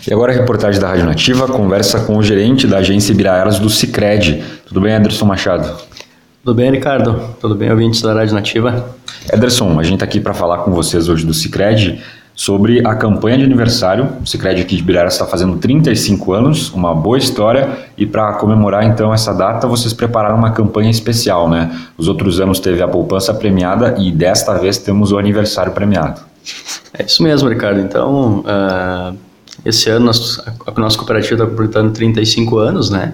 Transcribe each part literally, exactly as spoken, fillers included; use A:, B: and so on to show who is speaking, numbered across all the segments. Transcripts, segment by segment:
A: E agora a reportagem da Rádio Nativa conversa com o gerente da agência Ibiraelas do Sicredi. Tudo bem, Ederson Machado?
B: Tudo bem, Ricardo? Tudo bem, ouvintes da Rádio Nativa?
A: Ederson, a gente está aqui para falar com vocês hoje do Sicredi sobre a campanha de aniversário. O Sicredi aqui de Ibiraelas está fazendo trinta e cinco anos, uma boa história, e para comemorar então essa data, vocês prepararam uma campanha especial, né? Os outros anos teve a poupança premiada e desta vez temos o aniversário premiado.
B: É isso mesmo, Ricardo. Então, uh, esse ano nós, a nossa cooperativa está completando trinta e cinco anos, né?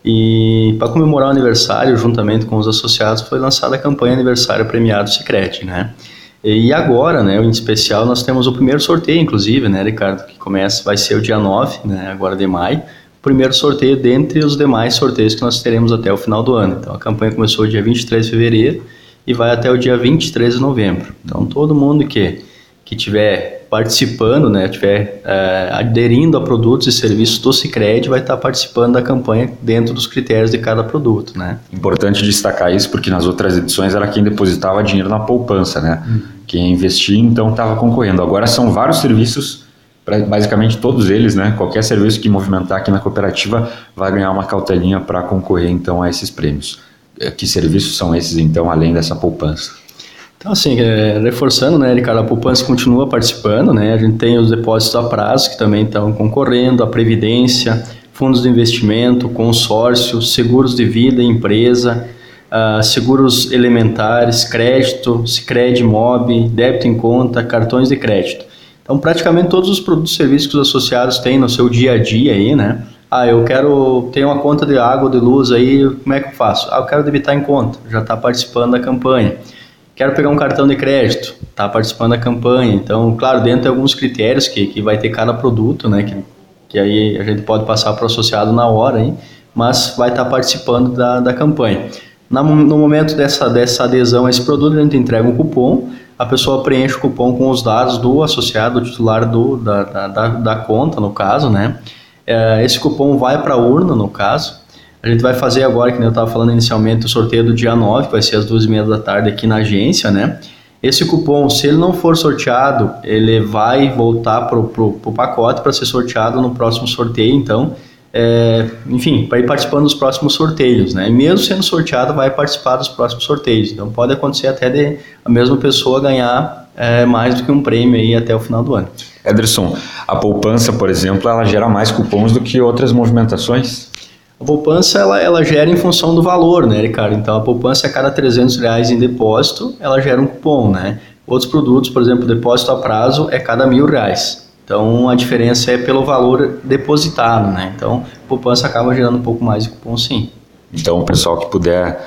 B: E para comemorar o aniversário, juntamente com os associados, foi lançada a campanha Aniversário Premiado Sicredi, né? E agora, né, em especial, nós temos o primeiro sorteio, inclusive, né, Ricardo, que começa, vai ser o dia nove, né, agora de maio, o primeiro sorteio dentre os demais sorteios que nós teremos até o final do ano. Então, a campanha começou dia vinte e três de fevereiro e vai até o dia vinte e três de novembro. Então, todo mundo que, que estiver participando, né, estiver é, aderindo a produtos e serviços do Sicredi, vai estar participando da campanha dentro dos critérios de cada produto, né?
A: Importante destacar isso, porque nas outras edições era quem depositava dinheiro na poupança, né? Hum. Quem investia, então, estava concorrendo. Agora são vários serviços, basicamente todos eles, né? Qualquer serviço que movimentar aqui na cooperativa vai ganhar uma cautelinha para concorrer, então, a esses prêmios. Que serviços são esses, então, além dessa poupança?
B: Então, assim, é, reforçando, né, Ricardo, a poupança continua participando, né? A gente tem os depósitos a prazo que também estão concorrendo, a previdência, fundos de investimento, consórcio, seguros de vida, empresa, uh, seguros elementares, crédito, Sicredi Mob, débito em conta, cartões de crédito. Então, praticamente todos os produtos e serviços que os associados têm no seu dia a dia aí, né? Ah, eu quero ter uma conta de água ou de luz aí, como é que eu faço? Ah, eu quero debitar em conta, já está participando da campanha. Quero pegar um cartão de crédito, está participando da campanha. Então, claro, dentro de alguns critérios que, que vai ter cada produto, né, que, que aí a gente pode passar para o associado na hora, hein, mas vai estar participando da, da campanha. Na, no momento dessa, dessa adesão a esse produto, a gente entrega um cupom, a pessoa preenche o cupom com os dados do associado, do titular do, da, da, da conta, no caso, né? É, esse cupom vai para a urna, no caso. A gente vai fazer agora, que eu estava falando inicialmente, o sorteio do dia nove, que vai ser às duas e meia da tarde aqui na agência, né? Esse cupom, se ele não for sorteado, ele vai voltar para o pacote para ser sorteado no próximo sorteio, então, é, enfim, para ir participando dos próximos sorteios, né? E mesmo sendo sorteado, vai participar dos próximos sorteios. Então, pode acontecer até de a mesma pessoa ganhar é, mais do que um prêmio aí até o final do ano.
A: Ederson, a poupança, por exemplo, ela gera mais cupons do que outras movimentações?
B: A poupança, ela, ela gera em função do valor, né, Ricardo? Então, a poupança, a cada trezentos reais em depósito, ela gera um cupom, né? Outros produtos, por exemplo, depósito a prazo é cada mil reais. Então, a diferença é pelo valor depositado, né? Então, a poupança acaba gerando um pouco mais de cupom, sim.
A: Então, o pessoal que puder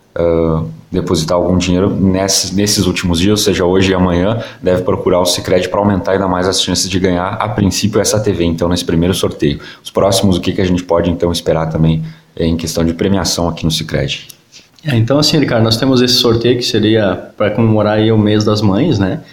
A: uh, depositar algum dinheiro nesses, nesses últimos dias, ou seja, hoje e amanhã, deve procurar o Sicredi para aumentar ainda mais as chances de ganhar, a princípio, essa T V, então, nesse primeiro sorteio. Os próximos, o que, que a gente pode, então, esperar também em questão de premiação aqui no Sicredi?
B: É, então, assim, Ricardo, nós temos esse sorteio que seria para comemorar aí o mês das mães, né?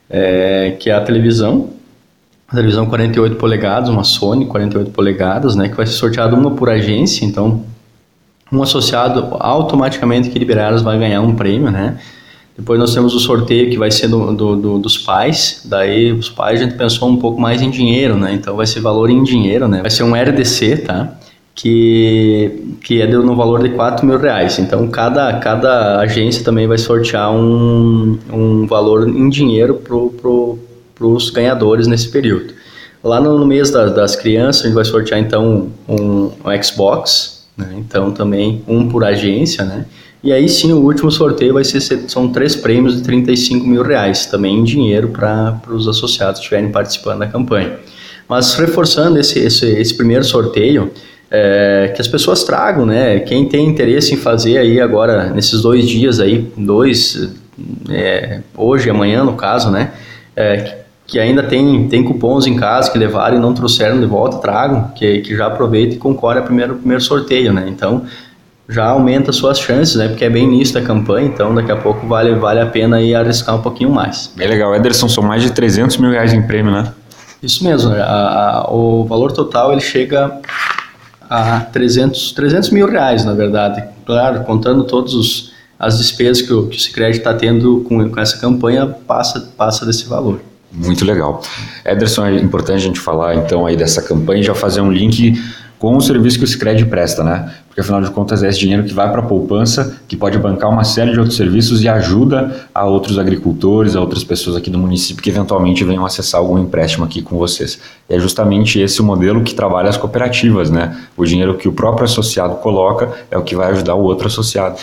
B: É, que é a televisão, a televisão quarenta e oito polegadas, uma Sony quarenta e oito polegadas, né? Que vai ser sorteado uma por agência, então um associado automaticamente que Ibiraelas vai ganhar um prêmio, né? Depois nós temos o sorteio que vai ser do, do, do, dos pais, daí os pais a gente pensou um pouco mais em dinheiro, né? Então vai ser valor em dinheiro, né? Vai ser um R D C, tá? Que, que é no valor de quatro mil reais. Então cada, cada agência também vai sortear um, um valor em dinheiro pro, pro, pros ganhadores nesse período. Lá no, no mês da, das crianças a gente vai sortear então um, um Xbox, né? Então também um por agência, né? E aí sim o último sorteio vai ser, são três prêmios de trinta e cinco mil reais, também em dinheiro para os associados que estiverem participando da campanha. Mas reforçando esse, esse, esse primeiro sorteio, é, que as pessoas tragam, né? Quem tem interesse em fazer aí agora, nesses dois dias aí, dois, é, hoje e amanhã no caso, né? É, que ainda tem, tem cupons em casa que levaram e não trouxeram de volta, tragam, que, que já aproveita e concorre ao primeiro, primeiro sorteio, né? Então, já aumenta suas chances, né? Porque é bem início da campanha, então daqui a pouco vale, vale a pena aí arriscar um pouquinho mais.
A: Bem legal, Ederson, são mais de trezentos mil reais em prêmio, né?
B: Isso mesmo, a, a, o valor total ele chega a trezentos, trezentos mil reais, na verdade. Claro, contando todos os as despesas que o, que o Sicredi está tendo com, com essa campanha, passa, passa desse valor.
A: Muito legal. Ederson, é importante a gente falar então aí dessa campanha e já fazer um link com o serviço que o Sicredi presta, né? Porque afinal de contas é esse dinheiro que vai para a poupança, que pode bancar uma série de outros serviços e ajuda a outros agricultores, a outras pessoas aqui do município que eventualmente venham acessar algum empréstimo aqui com vocês. E é justamente esse o modelo que trabalha as cooperativas, né? O dinheiro que o próprio associado coloca é o que vai ajudar o outro associado.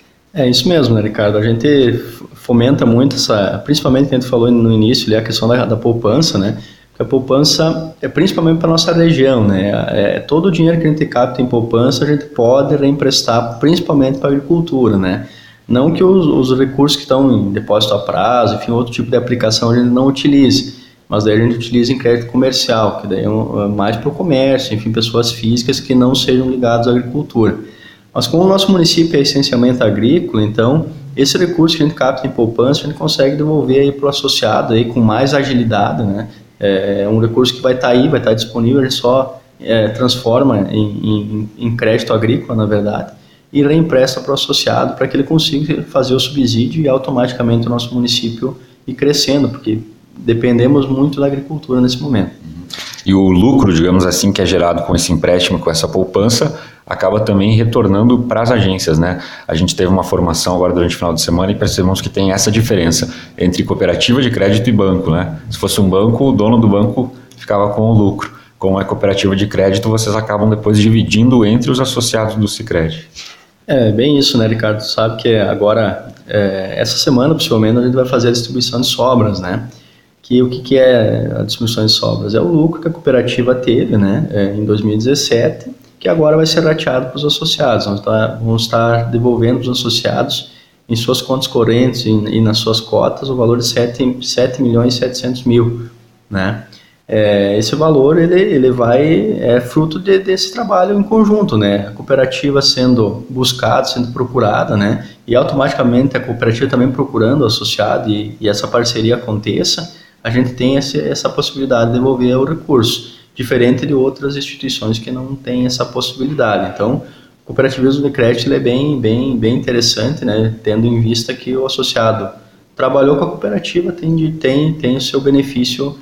B: É isso mesmo, né, Ricardo? A gente fomenta muito essa, principalmente que a gente falou no início, ali, a questão da, da poupança, né? Porque a poupança é principalmente para a nossa região, né? É, todo o dinheiro que a gente capta em poupança a gente pode reemprestar principalmente para a agricultura, né? Não que os, os recursos que estão em depósito a prazo, enfim, outro tipo de aplicação a gente não utilize, mas daí a gente utiliza em crédito comercial, que daí é um, é mais para o comércio, enfim, pessoas físicas que não sejam ligadas à agricultura. Mas como o nosso município é essencialmente agrícola, então esse recurso que a gente capta em poupança a gente consegue devolver aí para o associado aí com mais agilidade, né? É um recurso que vai estar aí, vai estar disponível, a gente só é, transforma em, em, em crédito agrícola, na verdade, e reempresta para o associado para que ele consiga fazer o subsídio e automaticamente o nosso município ir crescendo, porque dependemos muito da agricultura nesse momento.
A: E o lucro, digamos assim, que é gerado com esse empréstimo, com essa poupança, acaba também retornando para as agências, né? A gente teve uma formação agora durante o final de semana e percebemos que tem essa diferença entre cooperativa de crédito e banco, né? Se fosse um banco, o dono do banco ficava com o lucro. Como é cooperativa de crédito, vocês acabam depois dividindo entre os associados do Sicredi.
B: É, bem isso, né, Ricardo? Sabe que agora, é, essa semana, possivelmente, a gente vai fazer a distribuição de sobras, né? Que o que, que é a distribuição de sobras? É o lucro que a cooperativa teve, né, é, em dois mil e dezessete, que agora vai ser rateado para os associados. Vamos estar, vamos estar devolvendo para os associados em suas contas correntes e, e nas suas cotas o valor de sete milhões e setecentos mil, né? É, esse valor ele, ele vai, é fruto de, desse trabalho em conjunto, né? A cooperativa sendo buscada, sendo procurada, né? E automaticamente a cooperativa também procurando o associado e, e essa parceria aconteça, a gente tem esse, essa possibilidade de devolver o recurso, diferente de outras instituições que não têm essa possibilidade. Então, o cooperativismo de crédito ele é bem, bem, bem interessante, né? Tendo em vista que o associado trabalhou com a cooperativa, tem, tem, tem o seu benefício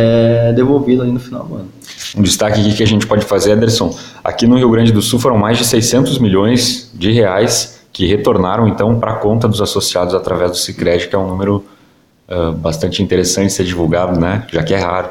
B: É, devolvido ali no final do ano.
A: Um destaque aqui que a gente pode fazer, Ederson, aqui no Rio Grande do Sul foram mais de seiscentos milhões de reais que retornaram então para a conta dos associados através do Sicredi, que é um número uh, bastante interessante de ser divulgado, né? Já que é raro.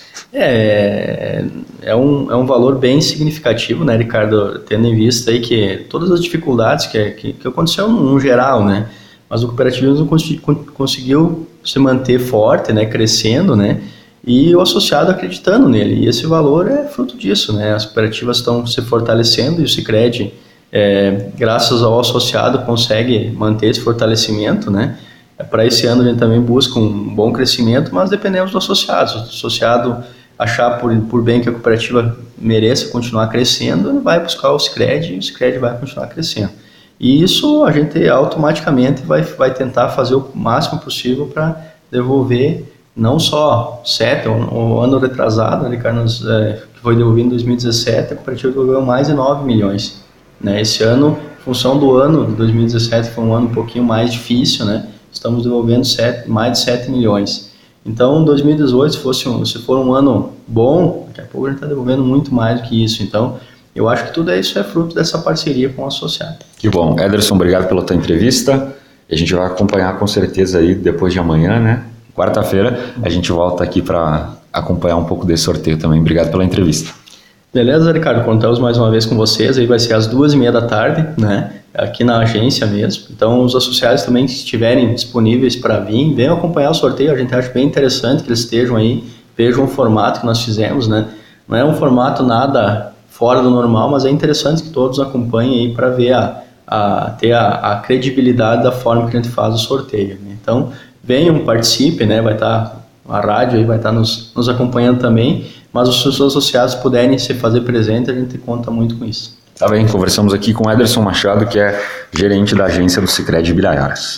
B: É, é, um, é um valor bem significativo, né, Ricardo, tendo em vista aí que todas as dificuldades que, que, que aconteceu no, no geral, né, mas o cooperativismo conseguiu se manter forte, né, crescendo, né, e o associado acreditando nele, e esse valor é fruto disso, né? As cooperativas estão se fortalecendo e o Sicredi, é, graças ao associado, consegue manter esse fortalecimento, né? Para esse ano a gente também busca um bom crescimento, mas dependemos do associado. Se o associado achar por, por bem que a cooperativa mereça continuar crescendo, ele vai buscar o Sicredi e o Sicredi vai continuar crescendo. E isso a gente automaticamente vai, vai tentar fazer o máximo possível para devolver não só sete, o ano retrasado, Ricardo, é, que foi devolvido em dois mil e dezessete, a cooperativa devolveu mais de nove milhões. Né? Esse ano, em função do ano de dois mil e dezessete, foi um ano um pouquinho mais difícil, né? Estamos devolvendo sete, mais de sete milhões. Então, dois mil e dezoito, se, fosse um, se for um ano bom, daqui a pouco a gente está devolvendo muito mais do que isso. Então, eu acho que tudo isso é fruto dessa parceria com o associado.
A: Que bom. Ederson, obrigado pela tua entrevista. A gente vai acompanhar com certeza aí depois de amanhã, né? Quarta-feira, a gente volta aqui para acompanhar um pouco desse sorteio também. Obrigado pela entrevista.
B: Beleza, Ricardo? Contamos mais uma vez com vocês. Aí vai ser às duas e meia da tarde, né? Aqui na agência mesmo. Então, os associados também, se estiverem disponíveis para vir, venham acompanhar o sorteio. A gente acha bem interessante que eles estejam aí, vejam o formato que nós fizemos, né? Não é um formato nada fora do normal, mas é interessante que todos acompanhem aí para ver a, a, ter a, a credibilidade da forma que a gente faz o sorteio, né? Então, venham, participem, né? Vai estar a rádio aí, vai estar nos, nos acompanhando também, mas os seus associados puderem se fazer presente, a gente conta muito com isso.
A: Tá bem, conversamos aqui com Ederson Machado, que é gerente da agência do Sicredi Bilhaiaras.